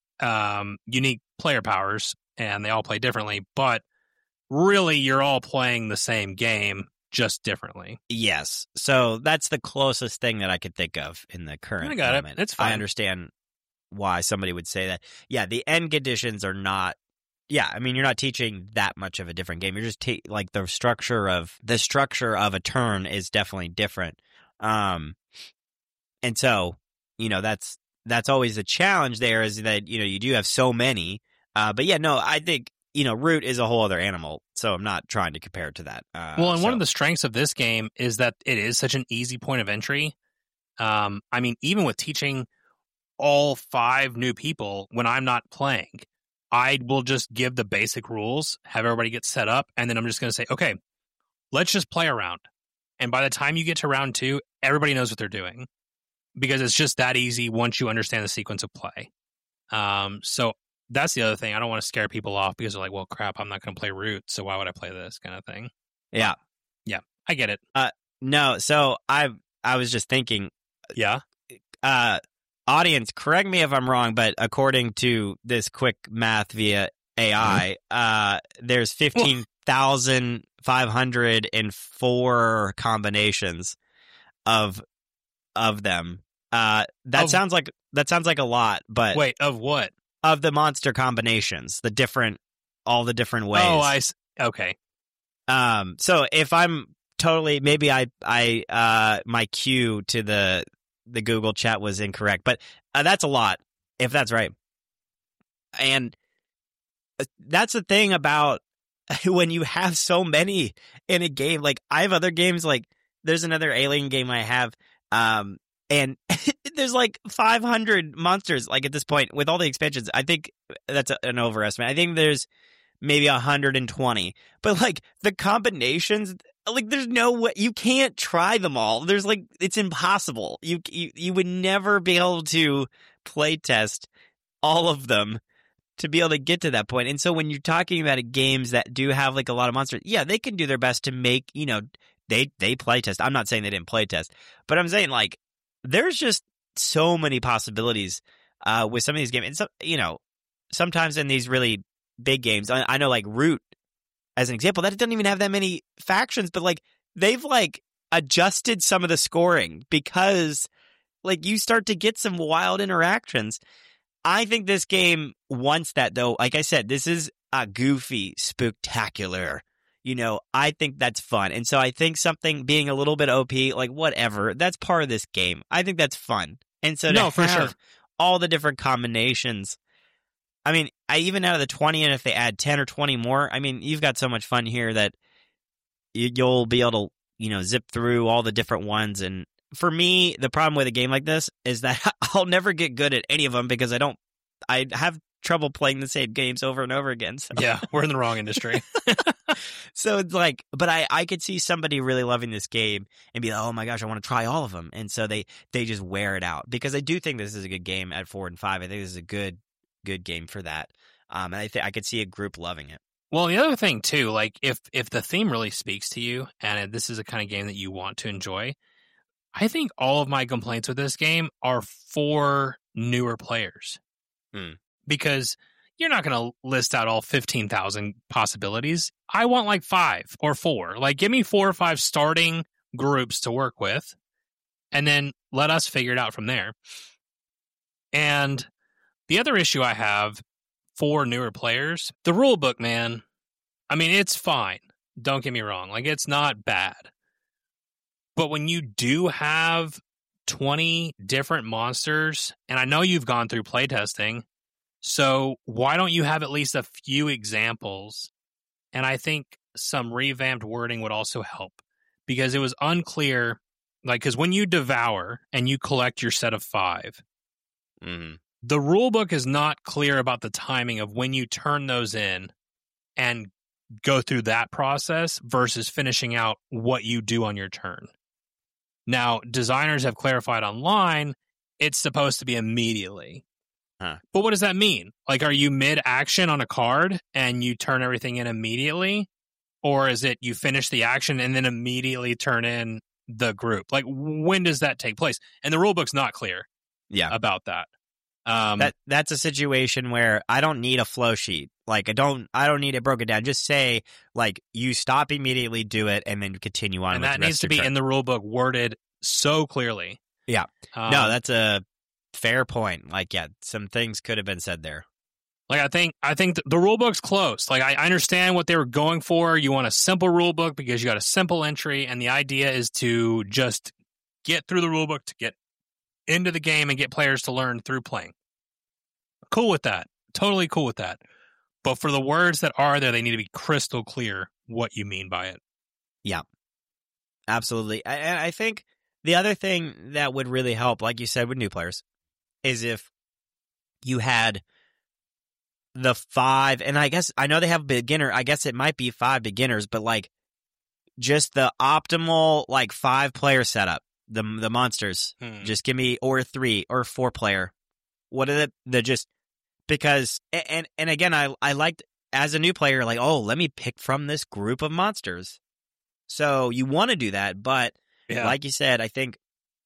unique player powers, and they all play differently, but really you're all playing the same game, just differently. Yes. So that's the closest thing that I could think of in the current I got moment. it. It's fine. I understand why somebody would say that. Yeah, the end conditions are not. Yeah, I mean, you're not teaching that much of a different game. You're just like the structure of a turn is definitely different. And so, that's always the challenge there, is that, you do have so many. But yeah, no, I think, Root is a whole other animal. So I'm not trying to compare it to that. One of the strengths of this game is that it is such an easy point of entry. I mean, even with teaching all 5 new people when I'm not playing, I will just give the basic rules, have everybody get set up, and then I'm just going to say, okay, let's just play a round. And by the time you get to round 2, everybody knows what they're doing, because it's just that easy once you understand the sequence of play. So that's the other thing. I don't want to scare people off because they're like, well, crap, I'm not going to play Root, so why would I play this kind of thing? Yeah. Yeah, I get it. No, so I was just thinking. Yeah. Audience, correct me if I'm wrong, but according to this quick math via AI, there's 15 1,504 combinations of them. Sounds like a lot, but wait, of what? Of the monster combinations, all the different ways. Okay. So if I'm totally, maybe my cue to the Google chat was incorrect, but that's a lot if that's right. And that's the thing about when you have so many in a game. Like, I have other games, like there's another Alien game I have, and there's like 500 monsters, like, at this point with all the expansions. I think that's an overestimate. I think there's maybe 120, but like the combinations, like, there's no way you can't try them all. There's like, it's impossible. You would never be able to play test all of them to be able to get to that point. And so when you're talking about games that do have like a lot of monsters, yeah, they can do their best to make, they play test. I'm not saying they didn't play test, but I'm saying, like, there's just so many possibilities with some of these games. And so, sometimes in these really big games, I know, like Root as an example, that doesn't even have that many factions, but like they've like adjusted some of the scoring because like you start to get some wild interactions. I think this game wants that, though. Like I said, this is a goofy, spectacular. I think that's fun. And so I think something being a little bit OP, like, whatever, that's part of this game. I think that's fun. And so for sure, all the different combinations. I mean, even out of the 20, and if they add 10 or 20 more, I mean, you've got so much fun here that you'll be able to, zip through all the different ones. And for me, the problem with a game like this is that I'll never get good at any of them because I have trouble playing the same games over and over again. So. Yeah, we're in the wrong industry. So it's like, but I could see somebody really loving this game and be like, oh my gosh, I want to try all of them. And so they just wear it out, because I do think this is a good game at 4 and 5. I think this is a good game for that. And I could see a group loving it. Well, the other thing too, like if the theme really speaks to you and this is a kind of game that you want to enjoy, I think all of my complaints with this game are for newer players. Because you're not going to list out all 15,000 possibilities. I want like 5 or 4. Like, give me 4 or 5 starting groups to work with, and then let us figure it out from there. And the other issue I have for newer players, the rule book, man, I mean, it's fine. Don't get me wrong. Like, it's not bad. But when you do have 20 different monsters, and I know you've gone through playtesting, so why don't you have at least a few examples? And I think some revamped wording would also help, because it was unclear. Like, because when you devour and you collect your set of 5, the rule book is not clear about the timing of when you turn those in and go through that process versus finishing out what you do on your turn. Now, designers have clarified online it's supposed to be immediately. But what does that mean? Like, are you mid-action on a card and you turn everything in immediately? Or is it you finish the action and then immediately turn in the group? Like, when does that take place? And the rulebook's not clear about that. That's a situation where I don't need a flow sheet. Like, I don't need it broken down. Just say, like, you stop immediately, do it, and then continue on. And with that the rest needs to of be your turn. in the rulebook, worded so clearly. Yeah. No, that's a fair point. Like, yeah, some things could have been said there. Like, I think the rule book's close. Like, I understand what they were going for. You want a simple rule book because you got a simple entry, and the idea is to just get through the rule book to get into the game and get players to learn through playing. Cool with that. Totally cool with that. But for the words that are there, they need to be crystal clear what you mean by it. Yeah, absolutely. And I think the other thing that would really help, like you said, with new players, is if you had the 5, and I guess I know they have beginner. I guess it might be 5 beginners, but like just the optimal like 5-player setup. The monsters, just give me, or 3 or 4-player. What are the just because and again I liked as a new player, like, oh, let me pick from this group of monsters. So you want to do that, but like you said, I think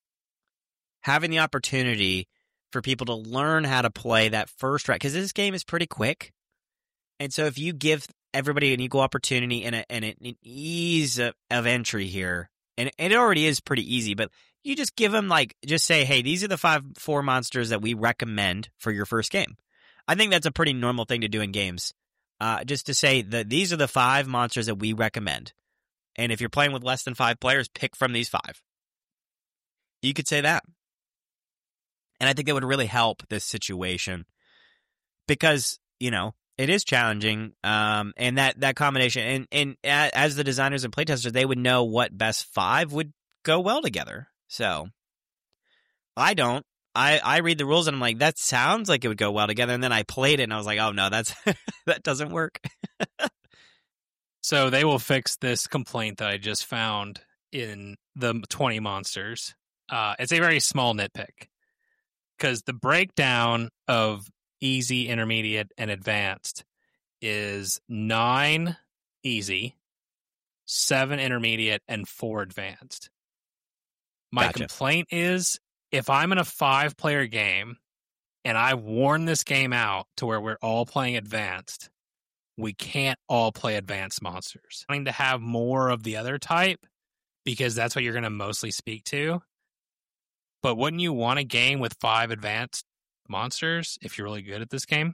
having the opportunity for people to learn how to play that first round, because this game is pretty quick. And so if you give everybody an equal opportunity and an ease of entry here. And it already is pretty easy, but you just give them just say, hey, these are the four monsters that we recommend for your first game. I think that's a pretty normal thing to do in games. Just to say that these are the 5 monsters that we recommend. And if you're playing with less than 5 players, pick from these 5. You could say that. And I think that would really help this situation because, it is challenging. And that combination and as the designers and playtesters, they would know what best 5 would go well together. So I don't. I read the rules and I'm like, that sounds like it would go well together. And then I played it and I was like, oh no, that doesn't work. So they will fix this complaint that I just found in the 20 monsters. It's a very small nitpick because the breakdown of easy, intermediate, and advanced is 9 easy, 7 intermediate, and 4 advanced. My complaint is if I'm in a 5-player game and I've worn this game out to where we're all playing advanced, we can't all play advanced monsters. I'm wanting to have more of the other type because that's what you're going to mostly speak to. But wouldn't you want a game with 5 advanced monsters if you're really good at this game?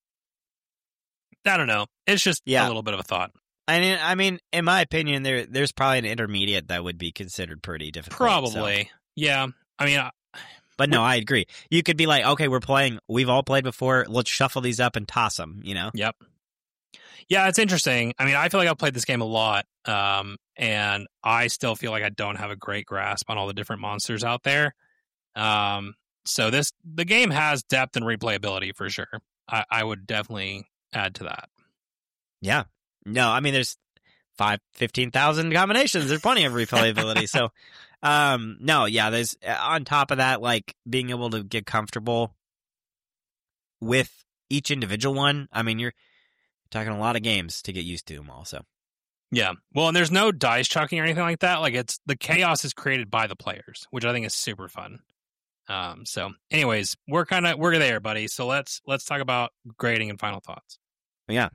I don't know. It's just a little bit of a thought. I mean, in my opinion, there's probably an intermediate that would be considered pretty difficult. Probably, yeah. I mean, but no, I agree. You could be like, okay, we've all played before. Let's shuffle these up and toss them. Yep. Yeah, it's interesting. I mean, I feel like I've played this game a lot, and I still feel like I don't have a great grasp on all the different monsters out there. So the game has depth and replayability for sure. I would definitely add to that. Yeah. No, I mean, there's 15,000 combinations. There's plenty of replayability. So, no, yeah, there's on top of that, being able to get comfortable with each individual one. I mean, you're talking a lot of games to get used to them also. Yeah. Well, and there's no dice chucking or anything like that. It's the chaos is created by the players, which I think is super fun. So anyways, we're there, buddy. So let's talk about grading and final thoughts. Yeah.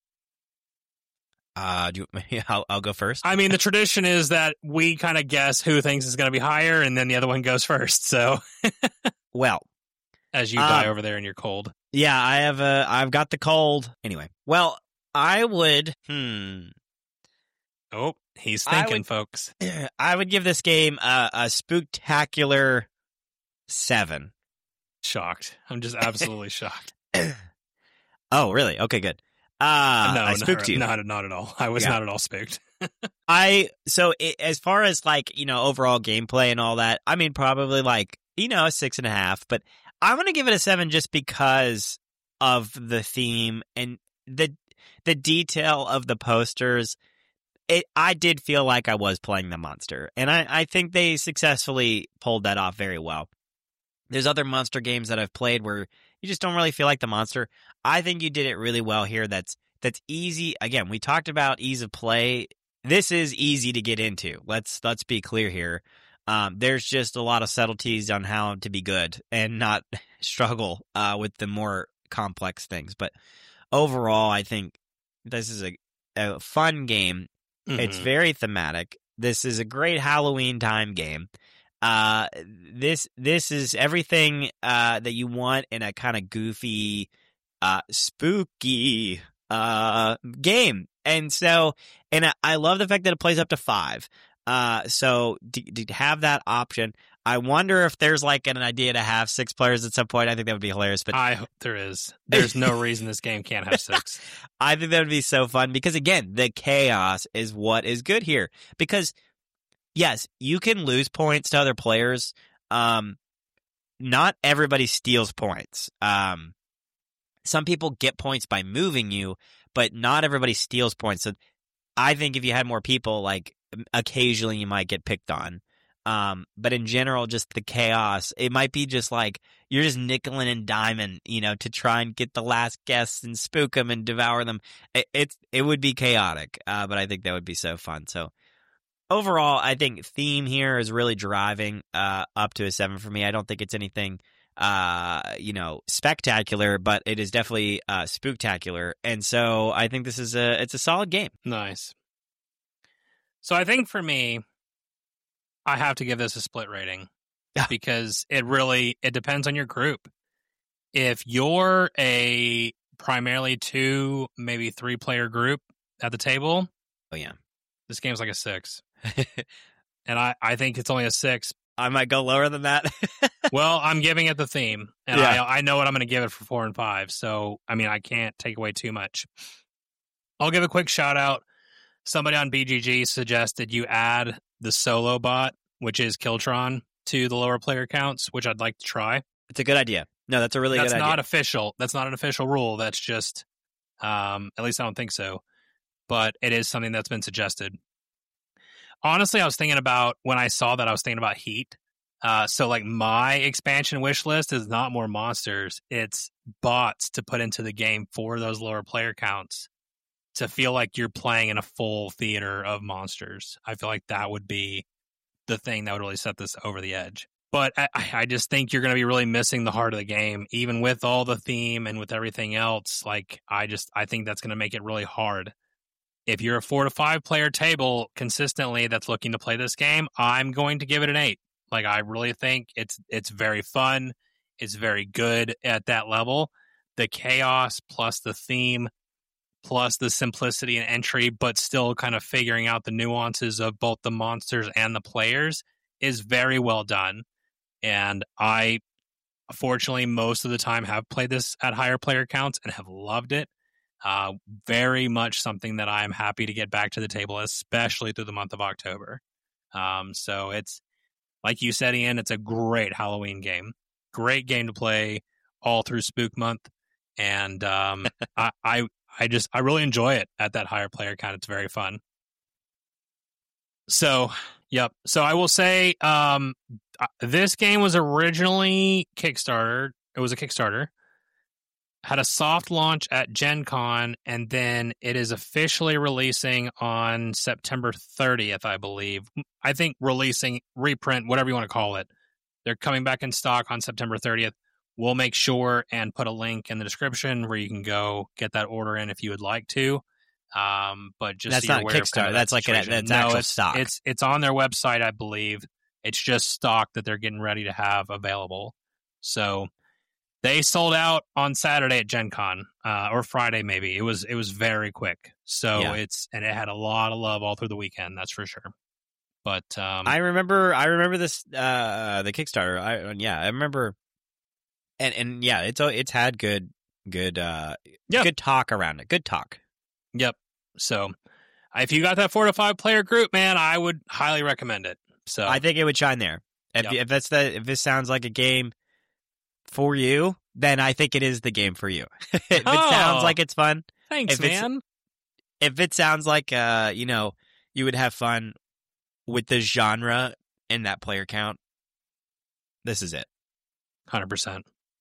I'll go first. I mean, the tradition is that we kind of guess who thinks is going to be higher, and then the other one goes first. So, well, as you die over there in your cold. Yeah, I've got the cold. Anyway, well, I would. Oh, he's thinking, folks. I would give this game a spooktacular 7. Shocked. I'm just absolutely shocked. Oh, really? Okay, good. No, I spooked you. Not at all. I was not at all spooked. As far as overall gameplay and all that, I mean, probably a 6.5, but I'm going to give it a 7 just because of the theme and the detail of the posters. I did feel like I was playing the monster, and I think they successfully pulled that off very well. There's other monster games that I've played where you just don't really feel like the monster. I think you did it really well here. That's easy. Again, we talked about ease of play. This is easy to get into. Let's be clear here. There's just a lot of subtleties on how to be good and not struggle with the more complex things. But overall, I think this is a fun game. Mm-hmm. It's very thematic. This is a great Halloween time game. This is everything that you want in a kind of goofy, spooky game. And I love the fact that it plays up to 5. So to have that option, I wonder if there's an idea to have 6 players at some point. I think that would be hilarious. But I hope there is. There's no reason this game can't have 6. I think that would be so fun because, again, the chaos is what is good here. Because, yes, you can lose points to other players. Not everybody steals points. Some people get points by moving you, but not everybody steals points. So I think if you had more people, occasionally you might get picked on. But in general, just the chaos, it might be just you're just nickeling and diming, to try and get the last guests and spook them and devour them. It would be chaotic, but I think that would be so fun. So overall, I think theme here is really driving up to a 7 for me. I don't think it's anything spectacular, but it is definitely spooktacular. And so I think this is it's a solid game. Nice. So I think for me, I have to give this a split rating because it depends on your group. If you're a primarily 2, maybe 3 player group at the table, oh yeah, this game's like a 6. And I think it's only a 6. I might go lower than that. Well, I'm giving it the theme, and I know what I'm going to give it for 4 and 5. So, I mean, I can't take away too much. I'll give a quick shout out. Somebody on BGG suggested you add the solo bot, which is Kiltron, to the lower player counts, which I'd like to try. It's a good idea. No, that's a really good idea. That's not official. That's not an official rule. That's just, at least I don't think so. But it is something that's been suggested. Honestly, I was thinking about, when I saw that, I was thinking about Heat. So like my expansion wish list is not more monsters. It's bots to put into the game for those lower player counts to feel like you're playing in a full theater of monsters. I feel like that would be the thing that would really set this over the edge. But I just think you're going to be really missing the heart of the game, even with all the theme and with everything else. Like, I think that's going to make it really hard. If you're a 4 to 5 player table consistently that's looking to play this game, I'm going to give it an 8. Like, I really think it's very fun. It's very good at that level. The chaos plus the theme plus the simplicity and entry, but still kind of figuring out the nuances of both the monsters and the players is very well done. And I, fortunately, most of the time have played this at higher player counts and have loved it. Very much something that I'm happy to get back to the table, especially through the month of October. So it's, like you said, Ian, it's a great Halloween game. Great game to play all through Spook Month. And I really enjoy it at that higher player count. It's very fun. So, yep. So I will say this game was originally Kickstarter. It was a Kickstarter. Had a soft launch at Gen Con, and then it is officially releasing on September 30th, I believe. I think releasing, reprint, whatever you want to call it. They're coming back in stock on September 30th. We'll make sure and put a link in the description where you can go get that order in if you would like to. But just that's so not Kickstarter. That's like that's actual stock. It's on their website, I believe. It's just stock that they're getting ready to have available. So they sold out on Saturday at Gen Con, or Friday maybe. It was very quick. So and it had a lot of love all through the weekend. That's for sure. But I remember this the Kickstarter. I remember. And yeah, it's had good talk around it. Good talk. Yep. So if you got that 4 to 5 player group, man, I would highly recommend it. So I think it would shine there. If this sounds like a game for you, then I think it is the game for you. If it sounds like it's fun, thanks, man. If it sounds like you would have fun with the genre and that player count, this is it. 100%.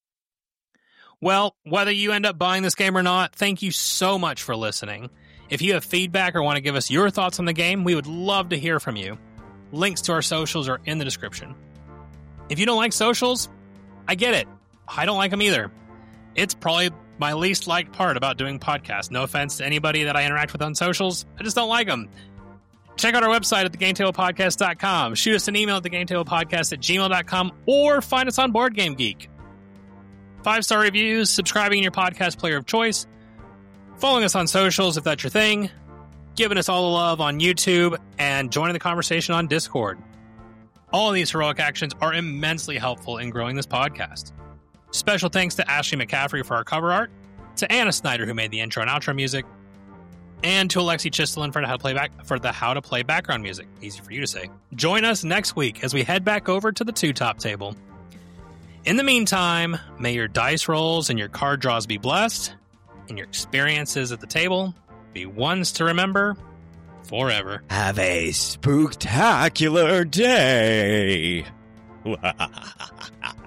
Well, whether you end up buying this game or not, thank you so much for listening. If you have feedback or want to give us your thoughts on the game, we would love to hear from you. Links to our socials are in the description. If you don't like socials, I get it. I don't like them either. It's probably my least liked part about doing podcasts. No offense to anybody that I interact with on socials. I just don't like them. Check out our website at thegametablepodcast.com. Shoot us an email at thegametablepodcast@gmail.com or find us on BoardGameGeek. 5-star reviews, subscribing in your podcast player of choice, following us on socials if that's your thing, giving us all the love on YouTube, and joining the conversation on Discord. All of these heroic actions are immensely helpful in growing this podcast. Special thanks to Ashley McCaffrey for our cover art, to Anna Snyder who made the intro and outro music, and to Alexi Chistelin for the How to Play background music. Easy for you to say. Join us next week as we head back over to the two-top table. In the meantime, may your dice rolls and your card draws be blessed, and your experiences at the table be ones to remember forever. Have a spooktacular day.